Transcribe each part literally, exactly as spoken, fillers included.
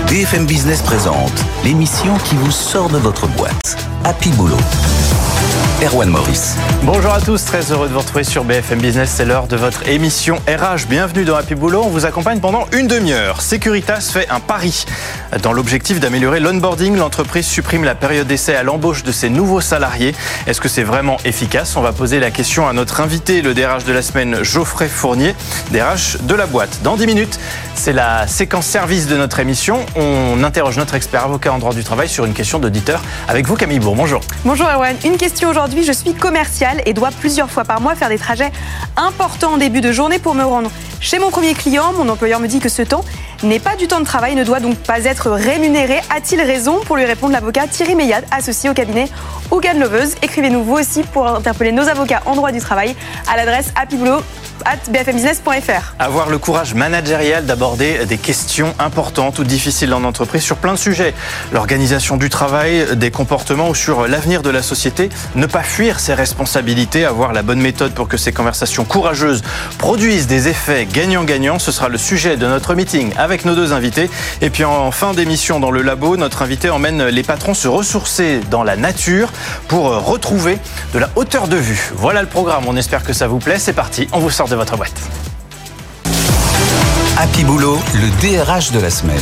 B F M Business présente l'émission qui vous sort de votre boîte. Happy Boulot. Erwan Maurice. Bonjour à tous, très heureux de vous retrouver sur B F M Business. C'est l'heure de votre émission R H. Bienvenue dans Happy Boulot. On vous accompagne pendant une demi-heure. Securitas fait un pari. Dans l'objectif d'améliorer l'onboarding, l'entreprise supprime la période d'essai à l'embauche de ses nouveaux salariés. Est-ce que c'est vraiment efficace ? On va poser la question à notre invité, le D R H de la semaine, Geoffrey Fournier, D R H de la boîte. Dans dix minutes, c'est la séquence service de notre émission. On interroge notre expert avocat en droit du travail sur une question d'auditeur. Avec vous, Camille Bourg. Bonjour. Bonjour Erwan. Une question aujourd'hui. Aujourd'hui, je suis commerciale et dois plusieurs fois par mois faire des trajets importants en début de journée pour me rendre chez mon premier client. Mon employeur me dit que ce temps n'est pas du temps de travail et ne doit donc pas être rémunéré. A-t-il raison ? Pour lui répondre, l'avocat Thierry Meillade, associé au cabinet Hogan Loveuse. Écrivez-nous vous aussi pour interpeller nos avocats en droit du travail à l'adresse happyboulot arobase b f m business point f r. Avoir le courage managérial d'aborder des questions importantes ou difficiles en entreprise sur plein de sujets. L'organisation du travail, des comportements ou sur l'avenir de la société. Ne pas fuir ses responsabilités, avoir la bonne méthode pour que ces conversations courageuses produisent des effets gagnant-gagnant. Ce sera le sujet de notre meeting avec nos deux invités. Et puis en fin d'émission dans le labo, notre invité emmène les patrons se ressourcer dans la nature pour retrouver de la hauteur de vue. Voilà le programme, on espère que ça vous plaît. C'est parti, on vous sort de votre boîte. Happy Boulot, le D R H de la semaine.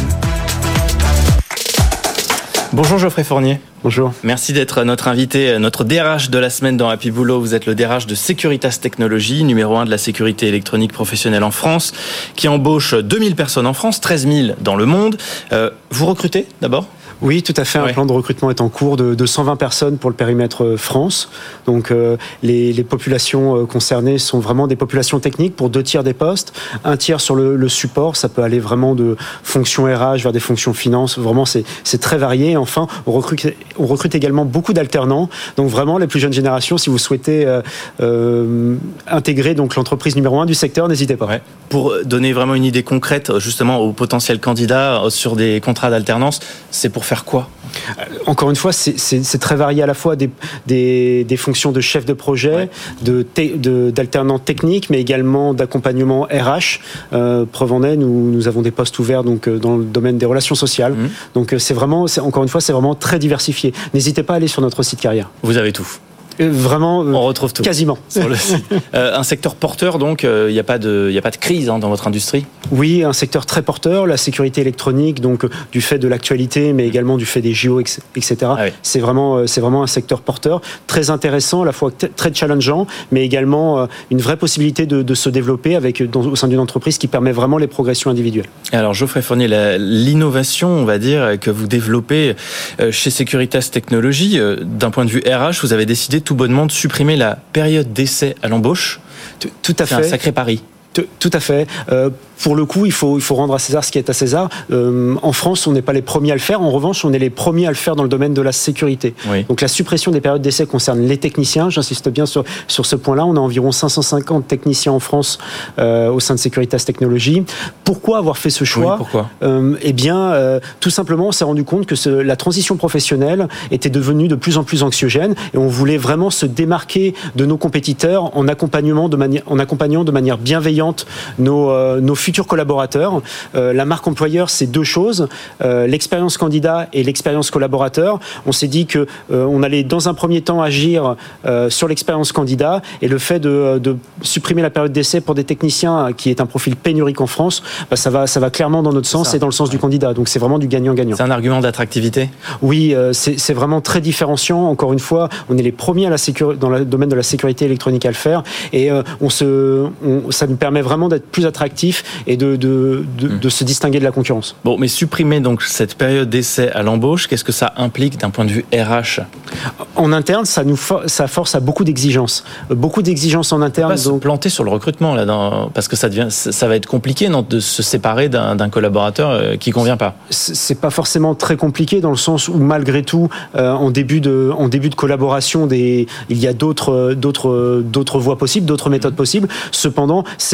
Bonjour Geoffrey Fournier. Bonjour. Merci d'être notre invité, notre D R H de la semaine dans Happy Boulot. Vous êtes le D R H de Securitas Technologies, numéro un de la sécurité électronique professionnelle en France, qui embauche deux mille personnes en France, treize mille dans le monde. Euh, vous recrutez d'abord ? Oui, tout à fait. Un ouais. plan de recrutement est en cours de, de cent vingt personnes pour le périmètre France. Donc, euh, les, les populations euh, concernées sont vraiment des populations techniques pour deux tiers des postes, un tiers sur le, le support. Ça peut aller vraiment de fonctions R H vers des fonctions finance. Vraiment, c'est, c'est très varié. Et enfin, on recrute, on recrute également beaucoup d'alternants. Donc, vraiment, les plus jeunes générations, si vous souhaitez euh, euh, intégrer donc l'entreprise numéro un du secteur, n'hésitez pas. Ouais. Pour donner vraiment une idée concrète, justement, aux potentiels candidats sur des contrats d'alternance, c'est pour faire quoi ? Encore une fois, c'est, c'est, c'est très varié à la fois des, des, des fonctions de chef de projet, ouais. de, te, de, d'alternants techniques, mais également d'accompagnement R H. Euh, preuve en est, nous, nous avons des postes ouverts donc, dans le domaine des relations sociales. Mmh. Donc c'est vraiment, c'est, encore une fois, c'est vraiment très diversifié. N'hésitez pas à aller sur notre site carrière. Vous avez tout. Vraiment, on retrouve tout quasiment sur le site. Euh, un secteur porteur, donc il euh, n'y a pas de, il y a pas de crise hein, dans votre industrie. Oui, un secteur très porteur, la sécurité électronique, donc du fait de l'actualité, mais également du fait des J O, et cetera. Ah oui. C'est vraiment, c'est vraiment un secteur porteur, très intéressant, à la fois t- très challengeant, mais également euh, une vraie possibilité de, de se développer avec dans, au sein d'une entreprise qui permet vraiment les progressions individuelles. Alors Geoffrey Fournier, la, l'innovation, on va dire, que vous développez euh, chez Securitas Technologies, euh, d'un point de vue R H, vous avez décidé tout bonnement de supprimer la période d'essai à l'embauche. Tout, tout à fait. C'est un sacré pari. Tout, tout à fait. Euh, pour le coup, il faut, il faut rendre à César ce qui est à César. Euh, en France, on n'est pas les premiers à le faire. En revanche, on est les premiers à le faire dans le domaine de la sécurité. Oui. Donc la suppression des périodes d'essai concerne les techniciens. J'insiste bien sur, sur ce point-là. On a environ cinq cent cinquante techniciens en France euh, au sein de Securitas Technologies. Pourquoi avoir fait ce choix ? Oui, pourquoi ? euh, Eh bien, euh, tout simplement, on s'est rendu compte que ce, la transition professionnelle était devenue de plus en plus anxiogène et on voulait vraiment se démarquer de nos compétiteurs en, accompagnement de mani- en accompagnant de manière bienveillante nos, euh, nos futurs collaborateurs. Euh, la marque employeur, c'est deux choses, euh, l'expérience candidat et l'expérience collaborateur. On s'est dit que euh, on allait dans un premier temps agir euh, sur l'expérience candidat et le fait de, de supprimer la période d'essai pour des techniciens qui est un profil pénurique en France, bah, ça va, ça va clairement dans notre sens et dans le sens ouais. du candidat. Donc c'est vraiment du gagnant-gagnant. C'est un argument d'attractivité ? Oui, euh, c'est, c'est vraiment très différenciant. Encore une fois, on est les premiers à la sécurité, dans le domaine de la sécurité électronique à le faire et euh, on se, on, ça nous permet vraiment d'être plus attractif et de, de, de, mmh. de se distinguer de la concurrence. Bon, mais supprimer donc cette période d'essai à l'embauche, qu'est-ce que ça implique d'un point de vue R H ? En interne, ça nous for- ça force à beaucoup d'exigences, beaucoup d'exigences en interne. On va donc... se planter sur le recrutement là, dans... parce que ça devient, ça va être compliqué non, de se séparer d'un, d'un collaborateur qui convient pas. C'est pas forcément très compliqué dans le sens où malgré tout, euh, en début de, en début de collaboration, des, il y a d'autres, d'autres, d'autres voies possibles, d'autres méthodes possibles. Cependant, c'est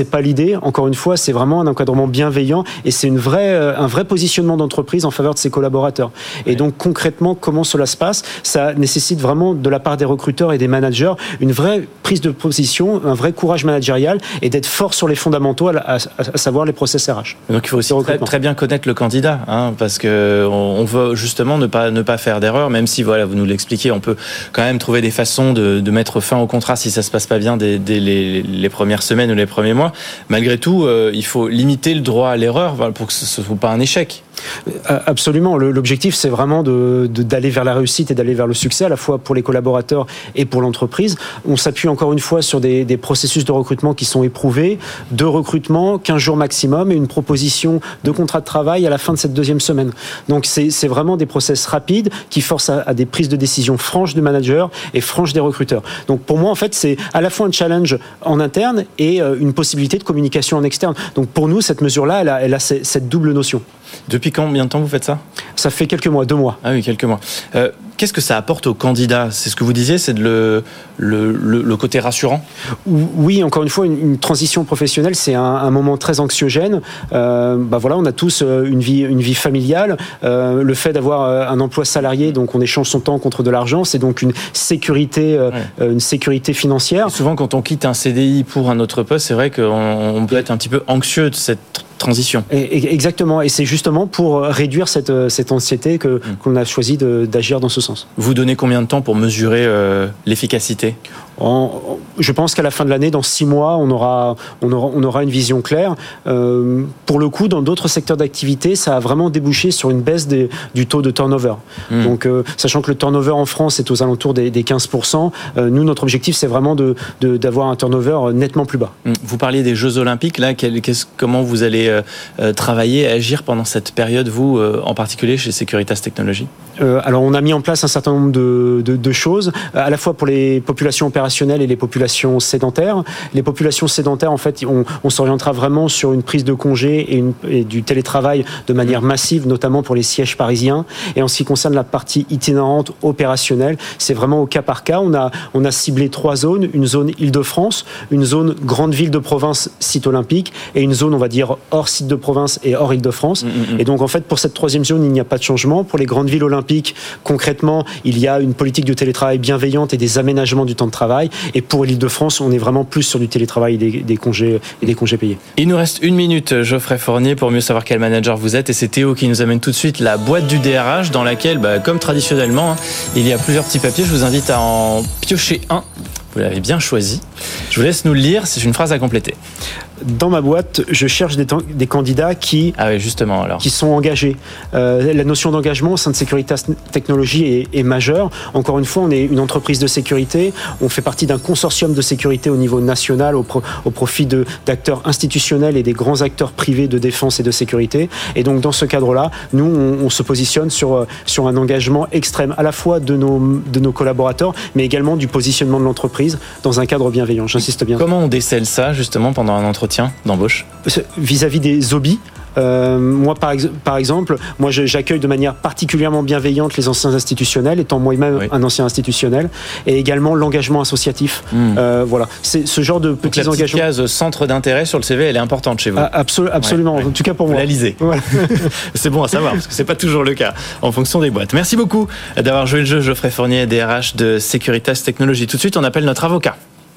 pas l'idée. Encore une fois, c'est vraiment un encadrement bienveillant et c'est une vraie, un vrai positionnement d'entreprise en faveur de ses collaborateurs. Et donc concrètement, comment cela se passe? Ça nécessite vraiment de la part des recruteurs et des managers une vraie prise de position, un vrai courage managérial et d'être fort sur les fondamentaux, à, à, à savoir les process R H. Donc il faut aussi très, très bien connaître le candidat, hein, parce que on veut justement ne pas ne pas faire d'erreur, même si voilà, vous nous l'expliquez, on peut quand même trouver des façons de, de mettre fin au contrat si ça se passe pas bien dès, dès les, les premières semaines ou les premiers mois. Malgré tout, euh, il faut limiter le droit à l'erreur pour que ce ne soit pas un échec. Absolument. L'objectif, c'est vraiment de, de, d'aller vers la réussite et d'aller vers le succès, à la fois pour les collaborateurs et pour l'entreprise. On s'appuie encore une fois sur des, des processus de recrutement qui sont éprouvés, de recrutement, quinze jours maximum, et une proposition de contrat de travail à la fin de cette deuxième semaine. Donc c'est, c'est vraiment des process rapides qui forcent à, à des prises de décision franches du manager et franches des recruteurs. Donc pour moi, en fait, c'est à la fois un challenge en interne et euh, une possibilité de communication en externe. Donc pour nous, cette mesure-là, elle a, elle a cette double notion. Depuis combien de temps vous faites ça? Ça fait quelques mois, deux mois. Ah oui, quelques mois. Euh, qu'est-ce que ça apporte aux candidats? C'est ce que vous disiez, c'est de le, le, le, le côté rassurant? Oui, encore une fois, une, une transition professionnelle, c'est un, un moment très anxiogène. Euh, bah voilà, on a tous une vie, une vie familiale. Euh, le fait d'avoir un emploi salarié, donc on échange son temps contre de l'argent, c'est donc une sécurité, euh, ouais. une sécurité financière. Et souvent, quand on quitte un C D I pour un autre poste, c'est vrai qu'on on peut être un petit peu anxieux de cette transition. Et, exactement, et c'est justement pour réduire cette, cette anxiété que, mmh. qu'on a choisi de, d'agir dans ce sens. Vous donnez combien de temps pour mesurer euh, l'efficacité? En, je pense qu'à la fin de l'année, dans six mois, on aura, on aura, on aura une vision claire. Euh, pour le coup, dans d'autres secteurs d'activité, ça a vraiment débouché sur une baisse des, du taux de turnover. Mmh. Donc, euh, sachant que le turnover en France est aux alentours des, des quinze pour cent, euh, nous, notre objectif, c'est vraiment de, de, d'avoir un turnover nettement plus bas. Mmh. Vous parliez des Jeux Olympiques, là, quel, comment vous allez euh, travailler, agir pendant cette période, vous, euh, en particulier chez Securitas Technologies? euh, Alors, on a mis en place un certain nombre de, de, de choses, à la fois pour les populations opérationnelles et les populations sédentaires. Les populations sédentaires, en fait, on, on s'orientera vraiment sur une prise de congé et, une, et du télétravail de manière massive, notamment pour les sièges parisiens. Et en ce qui concerne la partie itinérante opérationnelle, c'est vraiment au cas par cas. On a, on a ciblé trois zones, une zone Île-de-France, une zone grande ville de province, site olympique, et une zone, on va dire, hors site de province et hors Île-de-France. Mmh, mmh. Et donc, en fait, pour cette troisième zone, il n'y a pas de changement. Pour les grandes villes olympiques, concrètement, il y a une politique de télétravail bienveillante et des aménagements du temps de travail. Et pour l'Île-de-France, on est vraiment plus sur du télétravail et des, des congés et des congés payés. Il nous reste une minute, Geoffrey Fournier, pour mieux savoir quel manager vous êtes. Et c'est Théo qui nous amène tout de suite la boîte du D R H, dans laquelle, bah, comme traditionnellement, hein, il y a plusieurs petits papiers. Je vous invite à en piocher un. Vous l'avez bien choisi. Je vous laisse nous le lire. C'est une phrase à compléter. Dans ma boîte, je cherche des, temps, des candidats qui, ah oui, justement, alors. qui sont engagés. Euh, la notion d'engagement au sein de Securitas Technologies est, est majeure. Encore une fois, on est une entreprise de sécurité. On fait partie d'un consortium de sécurité au niveau national, au, pro, au profit de, d'acteurs institutionnels et des grands acteurs privés de défense et de sécurité. Et donc, dans ce cadre-là, nous, on, on se positionne sur, sur un engagement extrême, à la fois de nos, de nos collaborateurs, mais également du positionnement de l'entreprise dans un cadre bienveillant. J'insiste bien. Comment on décèle ça, justement, pendant un entretien d'embauche? Vis-à-vis des O B I, Euh, moi, par, ex- par exemple, moi, je, j'accueille de manière particulièrement bienveillante les anciens institutionnels, étant moi-même oui. un ancien institutionnel, et également l'engagement associatif. Mmh. Euh, voilà, c'est ce genre de petits engagements. Donc la petite case centre d'intérêt sur le C V, elle est importante chez vous. Ah, absolu- absolument, ouais, ouais. En tout cas pour vous moi. Vous la lisez. Voilà. C'est bon à savoir parce que c'est pas toujours le cas en fonction des boîtes. Merci beaucoup d'avoir joué le jeu, Geoffrey Fournier, D R H de Securitas Technologies. Tout de suite, on appelle notre avocat.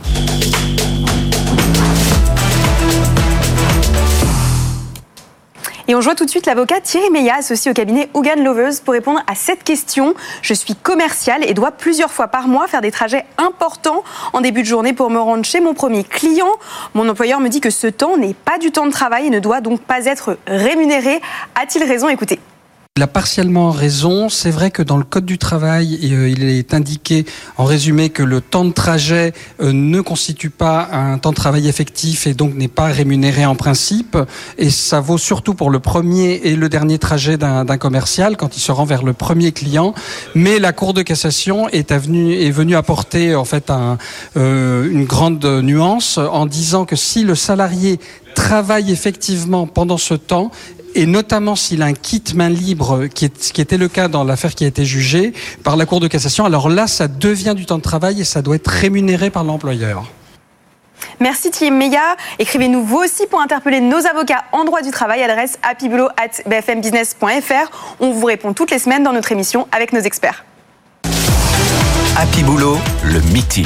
Et on joue tout de suite l'avocat Thierry Meillat, associé au cabinet Hogan Lovells, pour répondre à cette question. Je suis commercial et dois plusieurs fois par mois faire des trajets importants en début de journée pour me rendre chez mon premier client. Mon employeur me dit que ce temps n'est pas du temps de travail et ne doit donc pas être rémunéré. A-t-il raison? Écoutez. Il a partiellement raison. C'est vrai que dans le Code du travail, euh, il est indiqué en résumé que le temps de trajet euh, ne constitue pas un temps de travail effectif et donc n'est pas rémunéré en principe. Et ça vaut surtout pour le premier et le dernier trajet d'un, d'un commercial quand il se rend vers le premier client. Mais la Cour de cassation est, avenue, est venue apporter en fait un, euh, une grande nuance en disant que si le salarié travaille effectivement pendant ce temps, et notamment s'il a un kit main libre, qui, est, qui était le cas dans l'affaire qui a été jugée par la Cour de cassation, alors là, ça devient du temps de travail et ça doit être rémunéré par l'employeur. Merci Team Méga. Écrivez-nous vous aussi pour interpeller nos avocats en droit du travail. Adresse happyboulot arobase b f m business point f r. On vous répond toutes les semaines dans notre émission avec nos experts. Happy Boulot, le meeting.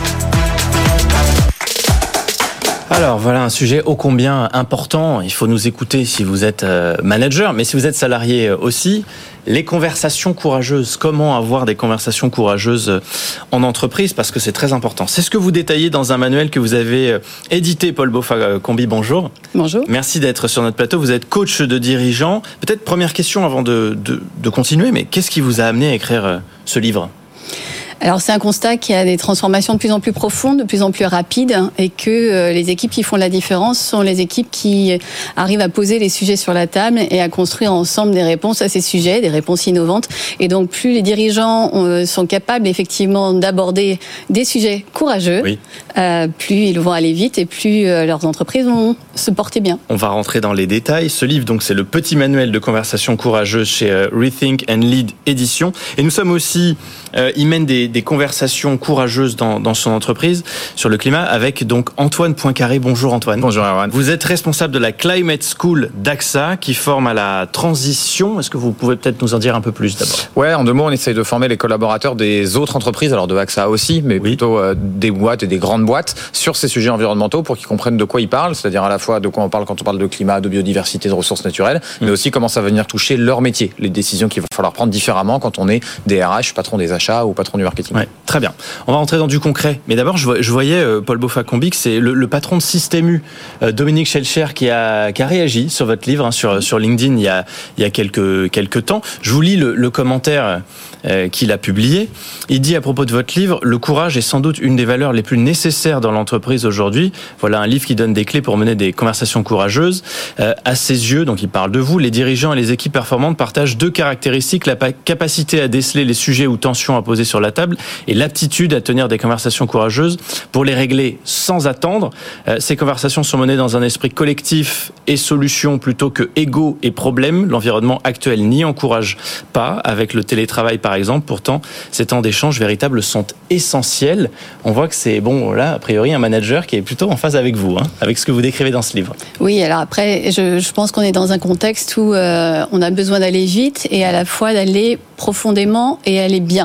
Alors voilà un sujet ô combien important. Il faut nous écouter si vous êtes manager, mais si vous êtes salarié aussi. Les conversations courageuses. Comment avoir des conversations courageuses en entreprise? Parce que c'est très important. C'est ce que vous détaillez dans un manuel que vous avez édité. Paul Boffa-Combi, bonjour. Bonjour. Merci d'être sur notre plateau. Vous êtes coach de dirigeants. Peut-être première question avant de, de, de continuer, mais qu'est-ce qui vous a amené à écrire ce livre ? Alors c'est un constat qu'il y a des transformations de plus en plus profondes, de plus en plus rapides, et que les équipes qui font la différence sont les équipes qui arrivent à poser les sujets sur la table et à construire ensemble des réponses à ces sujets, des réponses innovantes. Et donc plus les dirigeants sont capables effectivement d'aborder des sujets courageux, oui. euh, plus ils vont aller vite et plus leurs entreprises vont se porter bien. On va rentrer dans les détails. Ce livre, donc, c'est le petit manuel de conversation courageuse chez Rethink and Lead Édition. Et nous sommes aussi, euh, il mène des des conversations courageuses dans, dans son entreprise sur le climat avec donc Antoine Poincaré. Bonjour Antoine. Bonjour Erwan. Vous êtes responsable de la Climate School d'A X A qui forme à la transition. Est-ce que vous pouvez peut-être nous en dire un peu plus d'abord ? Ouais, en deux mots, on essaye de former les collaborateurs des autres entreprises, alors de A X A aussi, mais oui. plutôt euh, des boîtes et des grandes boîtes sur ces sujets environnementaux pour qu'ils comprennent de quoi ils parlent, c'est-à-dire à la fois de quoi on parle quand on parle de climat, de biodiversité, de ressources naturelles, mmh. mais aussi comment ça va venir toucher leur métier, les décisions qu'il va falloir prendre différemment quand on est D R H, patron des achats ou patron du marketing. Ouais, très bien. On va rentrer dans du concret. Mais d'abord, je voyais euh, Paul Boffa-Combi, que c'est le, le patron de Système U, euh, Dominique Schelcher, qui a, qui a réagi sur votre livre, hein, sur, sur LinkedIn il y a, il y a quelques, quelques temps. Je vous lis le, le commentaire euh, qu'il a publié. Il dit à propos de votre livre, le courage est sans doute une des valeurs les plus nécessaires dans l'entreprise aujourd'hui. Voilà un livre qui donne des clés pour mener des conversations courageuses. Euh, à ses yeux, donc il parle de vous, les dirigeants et les équipes performantes partagent deux caractéristiques, la capacité à déceler les sujets ou tensions à poser sur la table et l'aptitude à tenir des conversations courageuses pour les régler sans attendre. Euh, ces conversations sont menées dans un esprit collectif et solution plutôt que égo et problème. L'environnement actuel n'y encourage pas, avec le télétravail par exemple. Pourtant, ces temps d'échange véritables sont essentiels. On voit que c'est, bon, là, a priori, un manager qui est plutôt en phase avec vous, hein, avec ce que vous décrivez dans ce livre. Oui, alors après, je, je pense qu'on est dans un contexte où euh, on a besoin d'aller vite et à la fois d'aller profondément et aller bien.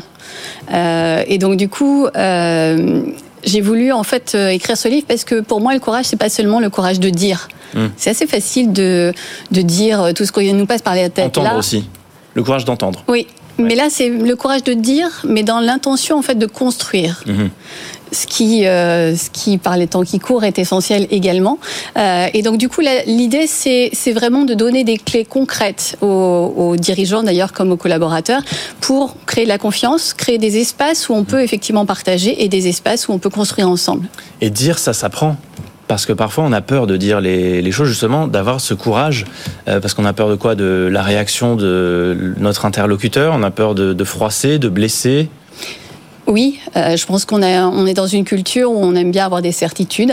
Euh, et donc du coup, euh, j'ai voulu en fait euh, écrire ce livre parce que pour moi le courage c'est pas seulement le courage de dire. Mmh. C'est assez facile de de dire tout ce qui nous passe par la tête. Entendre là. aussi, le courage d'entendre. Oui, ouais. Mais là c'est le courage de dire, mais dans l'intention en fait de construire. Mmh. Ce qui, euh, ce qui, par les temps qui courent, est essentiel également. Euh, et donc, du coup, la, l'idée, c'est, c'est vraiment de donner des clés concrètes aux, aux dirigeants, d'ailleurs, comme aux collaborateurs, pour créer de la confiance, créer des espaces où on peut effectivement partager et des espaces où on peut construire ensemble. Et dire, ça s'apprend. Parce que parfois, on a peur de dire les, les choses, justement, d'avoir ce courage. Euh, parce qu'on a peur de quoi ? De la réaction de notre interlocuteur. On a peur de, de froisser, de blesser. Oui, euh, je pense qu'on a, on est dans une culture où on aime bien avoir des certitudes.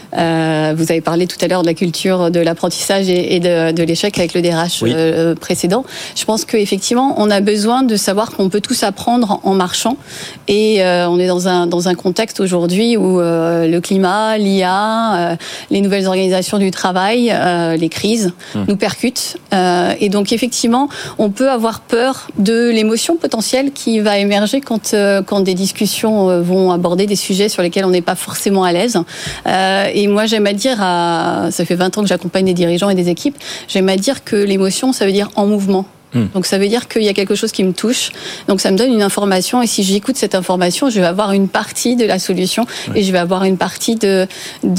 Euh, vous avez parlé tout à l'heure de la culture de l'apprentissage et, et de, de l'échec avec le D R H oui. euh, précédent. Je pense qu'effectivement, on a besoin de savoir qu'on peut tous apprendre en marchant. Et euh, on est dans un, dans un contexte aujourd'hui où euh, le climat, l'I A, euh, les nouvelles organisations du travail, euh, les crises hum. nous percutent. Euh, et donc, effectivement, on peut avoir peur de l'émotion potentielle qui va émerger quand, euh, quand des discussions vont aborder des sujets sur lesquels on n'est pas forcément à l'aise. Euh, et moi, j'aime à dire, à, ça fait vingt ans que j'accompagne des dirigeants et des équipes, j'aime à dire que l'émotion, ça veut dire en mouvement. Mmh. Donc ça veut dire qu'il y a quelque chose qui me touche. Donc ça me donne une information et si j'écoute cette information, je vais avoir une partie de la solution ouais. et je vais avoir une partie de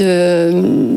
de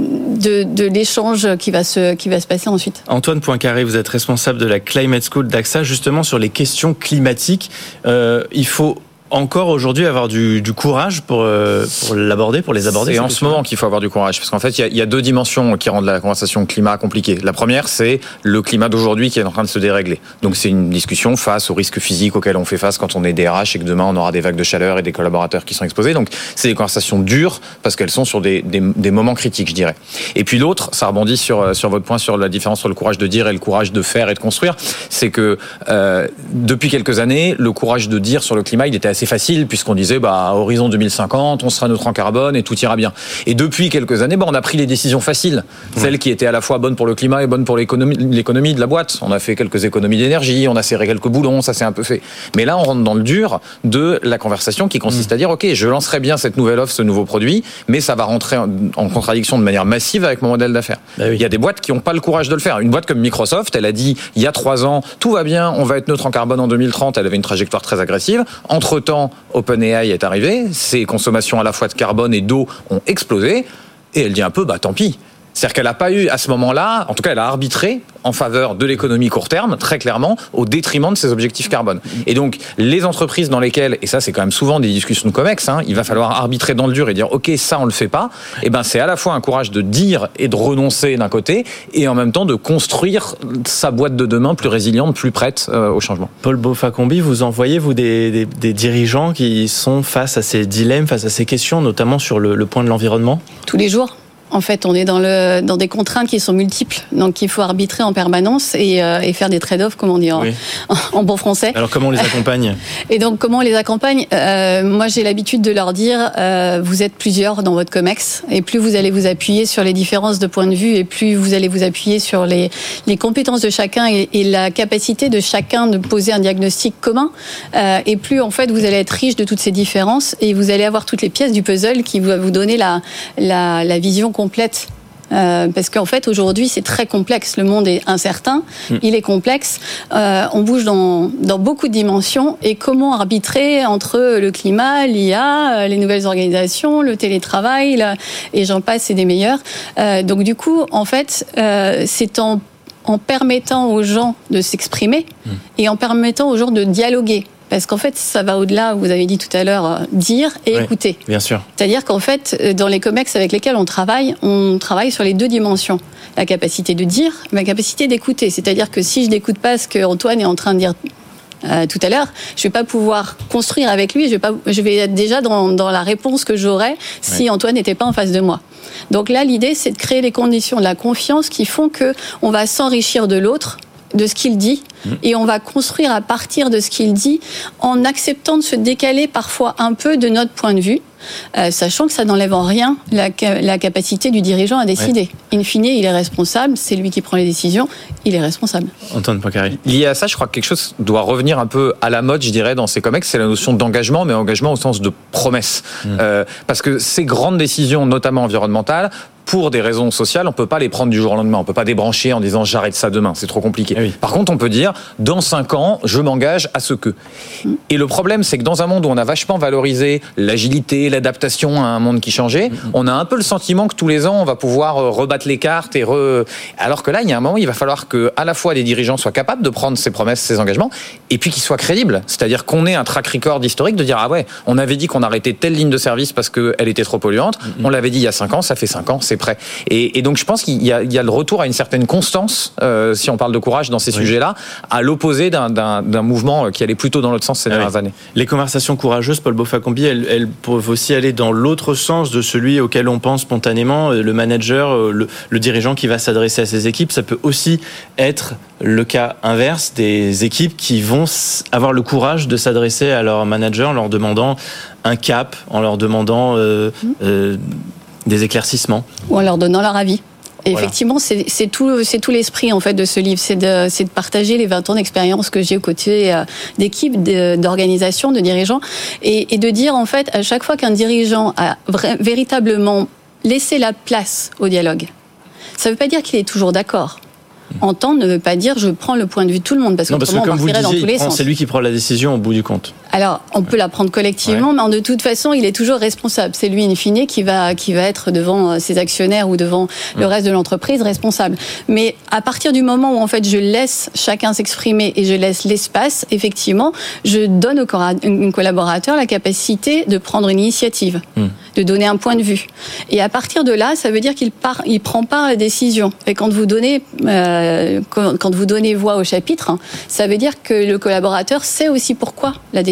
de, de l'échange qui va se qui va se passer ensuite. Antoine Poincaré, vous êtes responsable de la Climate School d'A X A, justement sur les questions climatiques. Euh, il faut encore aujourd'hui avoir du, du courage pour, euh, pour l'aborder, pour les aborder. C'est en ce moment qu'il faut avoir du courage, parce qu'en fait, il y a, il y a deux dimensions qui rendent la conversation climat compliquée. La première, c'est le climat d'aujourd'hui qui est en train de se dérégler. Donc c'est une discussion face aux risques physiques auxquels on fait face quand on est D R H et que demain on aura des vagues de chaleur et des collaborateurs qui sont exposés. Donc c'est des conversations dures parce qu'elles sont sur des, des, des moments critiques, je dirais. Et puis l'autre, ça rebondit sur, sur votre point sur la différence entre le courage de dire et le courage de faire et de construire, c'est que euh, depuis quelques années, le courage de dire sur le climat, il était assez assez facile puisqu'on disait bah à horizon deux mille cinquante, on sera neutre en carbone et tout ira bien. Et depuis quelques années, bah, on a pris les décisions faciles, celles qui étaient à la fois bonnes pour le climat et bonnes pour l'économie, l'économie de la boîte. On a fait quelques économies d'énergie, on a serré quelques boulons, ça s'est un peu fait. Mais là, on rentre dans le dur de la conversation qui consiste mmh. à dire ok, je lancerai bien cette nouvelle offre, ce nouveau produit, mais ça va rentrer en, en contradiction de manière massive avec mon modèle d'affaires. Bah oui. Il y a des boîtes qui n'ont pas le courage de le faire. Une boîte comme Microsoft, elle a dit il y a trois ans, tout va bien, on va être neutre en carbone en deux mille trente. Elle avait une trajectoire très agressive. Entre-temps, OpenAI est arrivé. Ses consommations à la fois de carbone et d'eau ont explosé. Et elle dit un peu, bah tant pis. C'est-à-dire qu'elle n'a pas eu, à ce moment-là, en tout cas, elle a arbitré en faveur de l'économie court terme, très clairement, au détriment de ses objectifs carbone. Et donc, les entreprises dans lesquelles, et ça, c'est quand même souvent des discussions de COMEX, hein, il va falloir arbitrer dans le dur et dire, OK, ça, on le fait pas. Et ben, c'est à la fois un courage de dire et de renoncer d'un côté, et en même temps de construire sa boîte de demain plus résiliente, plus prête euh, au changement. Paul Beaufac-Combi, vous en voyez, vous, des, des, des dirigeants qui sont face à ces dilemmes, face à ces questions, notamment sur le, le point de l'environnement ? Tous les jours. En fait, on est dans, le, dans des contraintes qui sont multiples, donc il faut arbitrer en permanence et, euh, et faire des trade-offs, comme on dit en, oui. en, en bon français. Alors comment on les accompagne ? Et donc comment on les accompagne ? euh, Moi, j'ai l'habitude de leur dire, euh, vous êtes plusieurs dans votre COMEX, et plus vous allez vous appuyer sur les différences de point de vue, et plus vous allez vous appuyer sur les, les compétences de chacun et, et la capacité de chacun de poser un diagnostic commun, euh, et plus en fait vous allez être riche de toutes ces différences, et vous allez avoir toutes les pièces du puzzle qui vont vous donner la, la, la vision complète. Euh, parce qu'en fait, aujourd'hui, c'est très complexe. Le monde est incertain, mmh. il est complexe. Euh, on bouge dans, dans beaucoup de dimensions. Et comment arbitrer entre le climat, l'I A, les nouvelles organisations, le télétravail, la, et j'en passe, c'est des meilleurs. Euh, donc du coup, en fait, euh, c'est en, en permettant aux gens de s'exprimer mmh. et en permettant aux gens de dialoguer. Parce qu'en fait, ça va au-delà, vous avez dit tout à l'heure, dire et oui, écouter. Bien sûr. C'est-à-dire qu'en fait, dans les COMEX avec lesquels on travaille, on travaille sur les deux dimensions. La capacité de dire, la capacité d'écouter. C'est-à-dire que si je n'écoute pas ce qu'Antoine est en train de dire euh, tout à l'heure, je ne vais pas pouvoir construire avec lui, je vais, pas, je vais être déjà dans, dans la réponse que j'aurais si oui. Antoine n'était pas en face de moi. Donc là, l'idée, c'est de créer les conditions de la confiance qui font qu'on va s'enrichir de l'autre, de ce qu'il dit, et on va construire à partir de ce qu'il dit en acceptant de se décaler parfois un peu de notre point de vue, euh, sachant que ça n'enlève en rien la, la capacité du dirigeant à décider. Ouais. In fine, il est responsable, c'est lui qui prend les décisions, il est responsable. Antoine Poincaré. Lié à ça, je crois que quelque chose doit revenir un peu à la mode, je dirais, dans ces COMEX, c'est la notion d'engagement, mais engagement au sens de promesse. Mmh. Euh, parce que ces grandes décisions, notamment environnementales, pour des raisons sociales, on ne peut pas les prendre du jour au lendemain. On ne peut pas débrancher en disant j'arrête ça demain. C'est trop compliqué. Oui. Par contre, on peut dire dans cinq ans, je m'engage à ce que. Et le problème, c'est que dans un monde où on a vachement valorisé l'agilité, l'adaptation à un monde qui changeait, mm-hmm. on a un peu le sentiment que tous les ans, on va pouvoir rebattre les cartes. Et re... Alors que là, il y a un moment, il va falloir que à la fois les dirigeants soient capables de prendre ces promesses, ces engagements, et puis qu'ils soient crédibles. C'est-à-dire qu'on ait un track record historique de dire ah ouais, on avait dit qu'on arrêtait telle ligne de service parce qu'elle était trop polluante. Mm-hmm. On l'avait dit il y a cinq ans, ça fait cinq ans, c'est prêt. Et, et donc je pense qu'il y a, il y a le retour à une certaine constance, euh, si on parle de courage dans ces oui. sujets-là, à l'opposé d'un, d'un, d'un mouvement qui allait plutôt dans l'autre sens ces ah dernières oui. années. Les conversations courageuses, Paul Beaufac-Combi, elles, elles peuvent aussi aller dans l'autre sens de celui auquel on pense spontanément, le manager, le, le dirigeant qui va s'adresser à ses équipes. Ça peut aussi être le cas inverse des équipes qui vont avoir le courage de s'adresser à leur manager en leur demandant un cap, en leur demandant euh, euh, des éclaircissements. Ou en leur donnant leur avis. Et voilà. Effectivement, c'est, c'est, tout, c'est tout l'esprit en fait, de ce livre. C'est de, c'est de partager les vingt ans d'expérience que j'ai aux côtés euh, d'équipes, de, d'organisations, de dirigeants. Et, et de dire, en fait, à chaque fois qu'un dirigeant a vra- véritablement laissé la place au dialogue, ça ne veut pas dire qu'il est toujours d'accord. Entendre ne veut pas dire je prends le point de vue de tout le monde, parce que, non, parce que on comme vous le disiez, dans tous les prend, sens. C'est lui qui prend la décision au bout du compte. Alors, on peut la prendre collectivement, ouais. mais de toute façon, il est toujours responsable. C'est lui, in fine, qui va, qui va être devant ses actionnaires ou devant mmh. le reste de l'entreprise responsable. Mais à partir du moment où, en fait, je laisse chacun s'exprimer et je laisse l'espace, effectivement, je donne au collaborateur la capacité de prendre une initiative, mmh. de donner un point de vue. Et à partir de là, ça veut dire qu'il part, il prend part à la décision. Et quand vous donnez, euh, quand vous donnez voix au chapitre, ça veut dire que le collaborateur sait aussi pourquoi la décision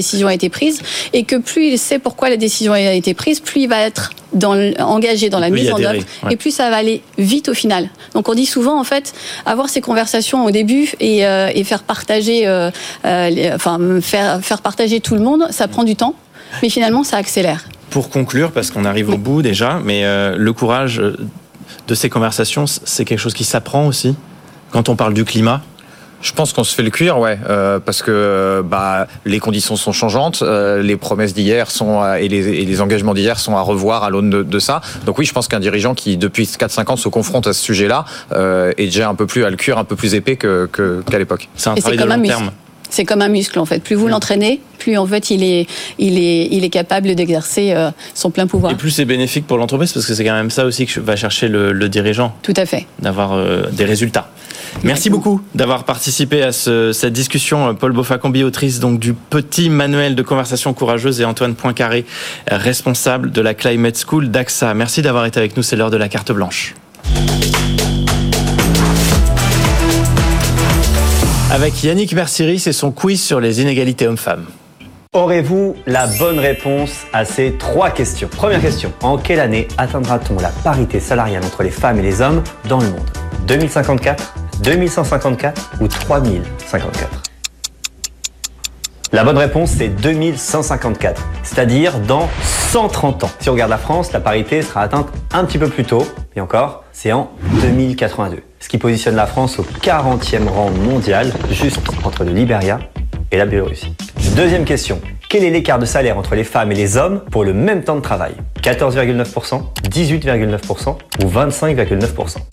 décision a été prise, et que plus il sait pourquoi la décision a été prise, plus il va être dans l- engagé dans la mise en œuvre, ouais. et plus ça va aller vite au final. Donc on dit souvent, en fait, avoir ces conversations au début et, euh, et faire partager, euh, euh, les, enfin faire faire partager tout le monde, ça prend du temps, mais finalement ça accélère. Pour conclure, parce qu'on arrive au bout déjà, mais euh, le courage de ces conversations, c'est quelque chose qui s'apprend aussi quand on parle du climat. Je pense qu'on se fait le cuire, ouais, euh, parce que bah les conditions sont changeantes, euh, les promesses d'hier sont à, et, les, et les engagements d'hier sont à revoir à l'aune de, de ça. Donc oui, je pense qu'un dirigeant qui depuis quatre cinq ans se confronte à ce sujet-là euh, est déjà un peu plus à le cuir, un peu plus épais que, que qu'à l'époque. C'est un et travail c'est de long muscle. terme. C'est comme un muscle en fait. Plus vous l'entraînez, plus en fait il est, il est, il est capable d'exercer euh, son plein pouvoir. Et plus c'est bénéfique pour l'entreprise, parce que c'est quand même ça aussi que va chercher le, le dirigeant. Tout à fait. D'avoir euh, des résultats. Merci beaucoup d'avoir participé à ce, cette discussion. Paul Beaufacambi, autrice donc du petit manuel de conversation courageuse, et Antoine Poincaré, responsable de la Climate School d'A X A. Merci d'avoir été avec nous. C'est l'heure de la carte blanche. Avec Yannick Merciris et son quiz sur les inégalités hommes-femmes. Aurez-vous la bonne réponse à ces trois questions? Première question, en quelle année atteindra-t-on la parité salariale entre les femmes et les hommes dans le monde? deux mille cinquante-quatre, deux mille cent cinquante-quatre ou trois mille cinquante-quatre? La bonne réponse, c'est deux mille cent cinquante-quatre, c'est-à-dire dans cent trente ans. Si on regarde la France, la parité sera atteinte un petit peu plus tôt, et encore, c'est en deux mille quatre-vingt-deux. Ce qui positionne la France au quarantième rang mondial, juste entre le Libéria et la Biélorussie. Deuxième question, quel est l'écart de salaire entre les femmes et les hommes pour le même temps de travail? quatorze virgule neuf pour cent, dix-huit virgule neuf pour cent ou vingt-cinq virgule neuf pour cent?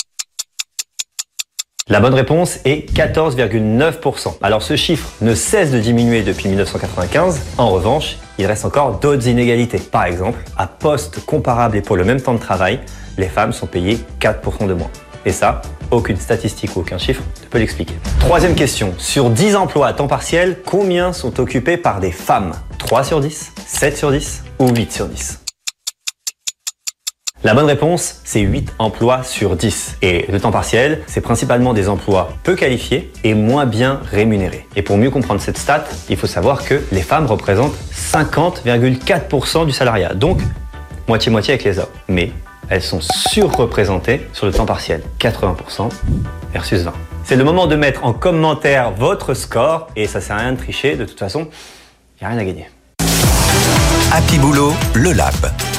La bonne réponse est quatorze virgule neuf pour cent. Alors ce chiffre ne cesse de diminuer depuis mille neuf cent quatre-vingt-quinze. En revanche, il reste encore d'autres inégalités. Par exemple, à poste comparable et pour le même temps de travail, les femmes sont payées quatre pour cent de moins. Et ça, aucune statistique ou aucun chiffre ne peut l'expliquer. Troisième question. Sur dix emplois à temps partiel, combien sont occupés par des femmes? trois sur dix, sept sur dix ou huit sur dix? La bonne réponse, c'est huit emplois sur dix. Et le temps partiel, c'est principalement des emplois peu qualifiés et moins bien rémunérés. Et pour mieux comprendre cette stat, il faut savoir que les femmes représentent cinquante virgule quatre pour cent du salariat. Donc, moitié-moitié avec les hommes. Mais elles sont surreprésentées sur le temps partiel. quatre-vingts pour cent versus vingt. C'est le moment de mettre en commentaire votre score. Et ça sert à rien de tricher. De toute façon, il n'y a rien à gagner. Happy Boulot, le Lab.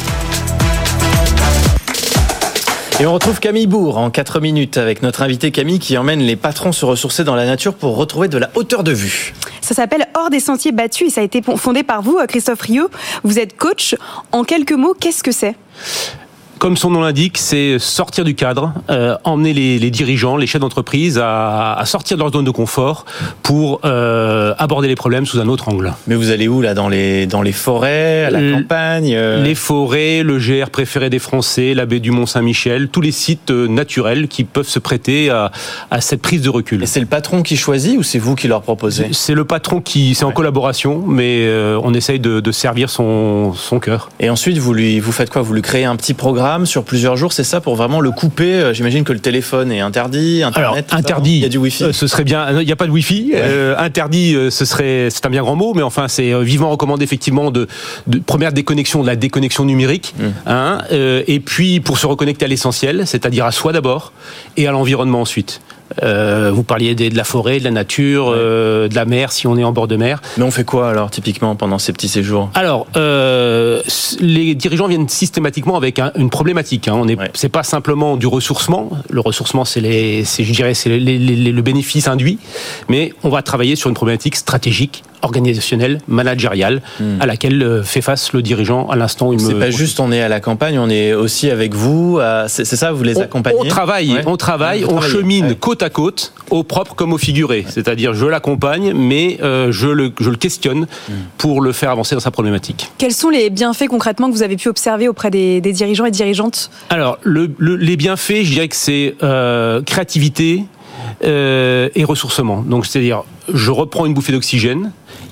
Et on retrouve Camille Bourg en quatre minutes avec notre invité Camille qui emmène les patrons se ressourcer dans la nature pour retrouver de la hauteur de vue. Ça s'appelle Hors des sentiers battus et ça a été fondé par vous, Christophe Rieu. Vous êtes coach. En quelques mots, qu'est-ce que c'est ? Comme son nom l'indique, c'est sortir du cadre, euh, emmener les, les dirigeants, les chefs d'entreprise à, à sortir de leur zone de confort pour euh, aborder les problèmes sous un autre angle. Mais vous allez où là, dans les dans les forêts, à la L- campagne euh... Les forêts, le G R préféré des Français, la baie du Mont-Saint-Michel, tous les sites naturels qui peuvent se prêter à, à cette prise de recul. Et c'est le patron qui choisit ou c'est vous qui leur proposez ? C'est le patron qui, c'est ouais. en collaboration, mais euh, on essaye de, de servir son son cœur. Et ensuite, vous lui vous faites quoi ? Vous lui créez un petit programme sur plusieurs jours, c'est ça, pour vraiment le couper. J'imagine que le téléphone est interdit, Internet. Alors, interdit. Il y a du Wi-Fi. Euh, ce serait bien. Il n'y a pas de Wi-Fi. Ouais. Euh, interdit, ce serait, c'est un bien grand mot, mais enfin, c'est vivement recommandé effectivement de, de première déconnexion, de la déconnexion numérique, mmh. hein, euh, et puis pour se reconnecter à l'essentiel, c'est-à-dire à soi d'abord et à l'environnement ensuite. Euh, vous parliez de, de la forêt, de la nature, ouais. euh, de la mer, si on est en bord de mer. Mais on fait quoi alors typiquement pendant ces petits séjours ? Alors, euh, les dirigeants viennent systématiquement avec un, une problématique. Hein. On est, ouais. c'est pas simplement du ressourcement. Le ressourcement, c'est les, c'est, je dirais, c'est les, les, les, le bénéfice induit, mais on va travailler sur une problématique stratégique, organisationnelle, managériale, hmm. à laquelle fait face le dirigeant à l'instant où il c'est me. C'est pas juste on est à la campagne, on est aussi avec vous. À... C'est, c'est ça, vous les accompagnez ? On, on travaille, ouais. on travaille, on, on chemine ouais. côte à côte, au propre comme au figuré. Ouais. C'est-à-dire, je l'accompagne, mais euh, je le, je le questionne hmm. pour le faire avancer dans sa problématique. Quels sont les bienfaits concrètement que vous avez pu observer auprès des, des dirigeants et dirigeantes ? Alors, le, le, les bienfaits, je dirais que c'est euh, créativité euh, et ressourcement. Donc, c'est-à-dire, je reprends une bouffée d'oxygène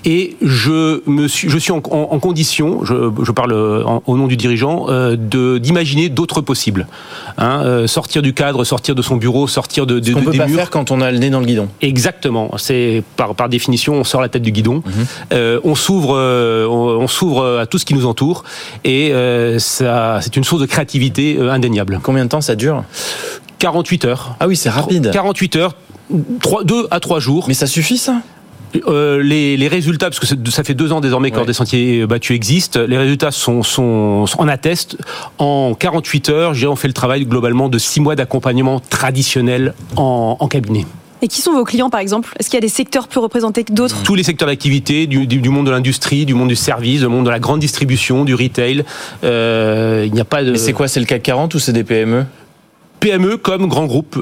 Et je me suis, je suis en, en, en condition, je, je parle en, au nom du dirigeant, euh, de, d'imaginer d'autres possibles. Hein, euh, sortir du cadre, sortir de son bureau, sortir de, de, Ce qu'on de peut des pas murs. faire quand on a le nez dans le guidon. Exactement. C'est par, par définition, on sort la tête du guidon. Mmh. Euh, on s'ouvre, euh, on, on s'ouvre à tout ce qui nous entoure, et euh, ça, c'est une source de créativité euh, indéniable. Combien de temps ça dure ? quarante-huit heures. Ah oui, c'est rapide. quarante-huit heures, deux à trois jours. Mais ça suffit, ça ? Euh, les, les résultats, parce que ça fait deux ans désormais que Ouais. des sentiers battus existent, les résultats sont, sont, sont en attestent. En quarante-huit heures, j'ai on fait le travail globalement de six mois d'accompagnement traditionnel en, en cabinet. Et qui sont vos clients, par exemple ? Est-ce qu'il y a des secteurs plus représentés que d'autres ? Tous les secteurs d'activité, du, du, du monde de l'industrie, du monde du service, du monde de la grande distribution, du retail. Euh, il n'y a pas de. Mais c'est quoi ? C'est le C A C quarante ou c'est des P M E ? P M E comme grand groupe,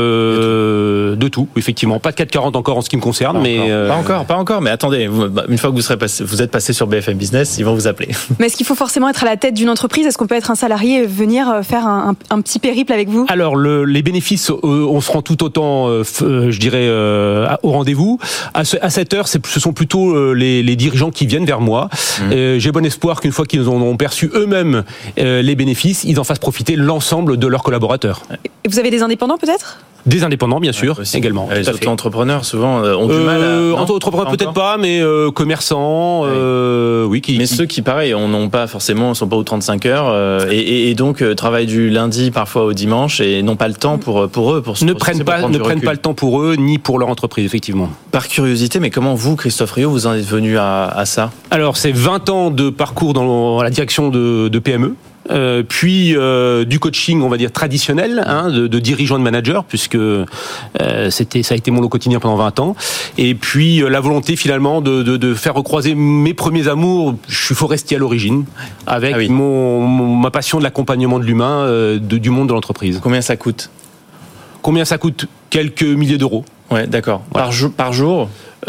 euh, de tout, effectivement. Pas de quatre quarante encore en ce qui me concerne, Pas mais encore. euh, Pas encore, pas encore. Mais attendez, vous- une fois que vous serez passé, vous êtes passé sur B F M Business, ils vont vous appeler. Mais est-ce qu'il faut forcément être à la tête d'une entreprise ? Est-ce qu'on peut être un salarié et venir euh, faire un, un- un petit périple avec vous ? Alors, le, les bénéfices, euh, on se rend tout autant, euh, f- euh, je dirais, euh, à- au rendez-vous. À, ce, à cette heure, c'est, ce sont plutôt euh, les, les dirigeants qui viennent vers moi. Mmh. Euh, j'ai bon espoir qu'une fois qu'ils en ont perçu eux-mêmes euh, les bénéfices, ils en fassent profiter l'ensemble de leurs collaborateurs. Et vous avez des indépendants peut-être ? Des indépendants, bien sûr, Possible. également. Les tout à fait. auto-entrepreneurs, souvent, euh, ont du mal à... Euh, Non, entrepreneurs pas peut-être encore pas, mais euh, commerçants, euh, oui, qui. Mais qui- ceux qui, pareil, on n'ont pas forcément, sont pas aux trente-cinq heures euh, et, et, et donc euh, travaillent du lundi parfois au dimanche et n'ont pas le temps pour pour eux pour se ne ressourcer, prennent pour pas, prendre ne du prennent recul. pas le temps pour eux ni pour leur entreprise, effectivement. Par curiosité, mais comment vous, Christophe Riot, vous en êtes venu à, à ça ? Alors, c'est vingt ans de parcours dans la direction de, de P M E. Euh, puis euh, du coaching, on va dire traditionnel, hein, de, de dirigeant, de manager, puisque euh, c'était, ça a été mon lot quotidien pendant vingt ans. Et puis euh, la volonté finalement de, de, de faire recroiser mes premiers amours. Je suis forestier à l'origine, avec Ah oui. mon, mon- ma passion de l'accompagnement de l'humain, euh, de, du monde de l'entreprise. Combien ça coûte ? Combien ça coûte ? Quelques milliers d'euros. Ouais, d'accord. Voilà. Par jour, par jour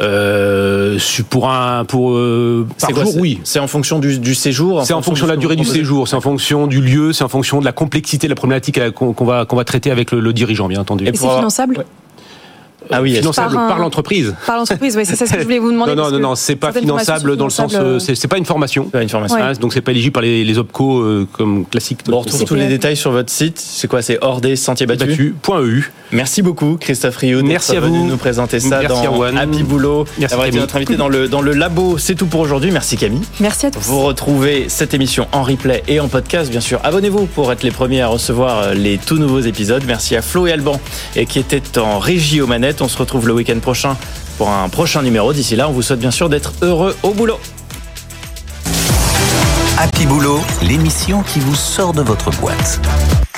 Euh, pour un, pour euh, par C'est quoi, jour, c'est- oui. C'est en fonction du, du séjour. C'est en fonction de la ce que durée vous du proposez séjour, c'est en fonction du lieu, c'est en fonction de la complexité de la problématique euh, qu'on qu'on va, qu'on va traiter avec le, le dirigeant, bien entendu. Et Et pour c'est avoir- finançable Ouais. Ah oui, est-ce- Finançable Par un- par l'entreprise. par l'entreprise ? Oui, c'est ça ce que je voulais vous demander. Non, non, parce non, que non, c'est pas certaines formations finançable sont dans le sens, finançables, euh, c'est c'est pas une formation. C'est une formation. Ouais. Hein, donc c'est pas éligible par les, les OPCO euh, comme classique. Bon, on retrouve C'est tous les clair. détails sur votre site. C'est quoi ? C'est hors des sentiers battus. battu point e u. Merci beaucoup, Christophe Riot, d'être Merci à venu vous. nous présenter ça Merci, dans Erwan. Happy Boulot, Merci, d'avoir été Camille. notre invité dans le, dans le labo. C'est tout pour aujourd'hui. Merci Camille. Merci à tous. Vous retrouvez cette émission en replay et en podcast, bien sûr. Abonnez-vous pour être les premiers à recevoir les tout nouveaux épisodes. Merci à Flo et Alban, et qui étaient en régie aux manettes. On se retrouve le week-end prochain pour un prochain numéro. D'ici là, on vous souhaite bien sûr d'être heureux au boulot. Happy Boulot, l'émission qui vous sort de votre boîte.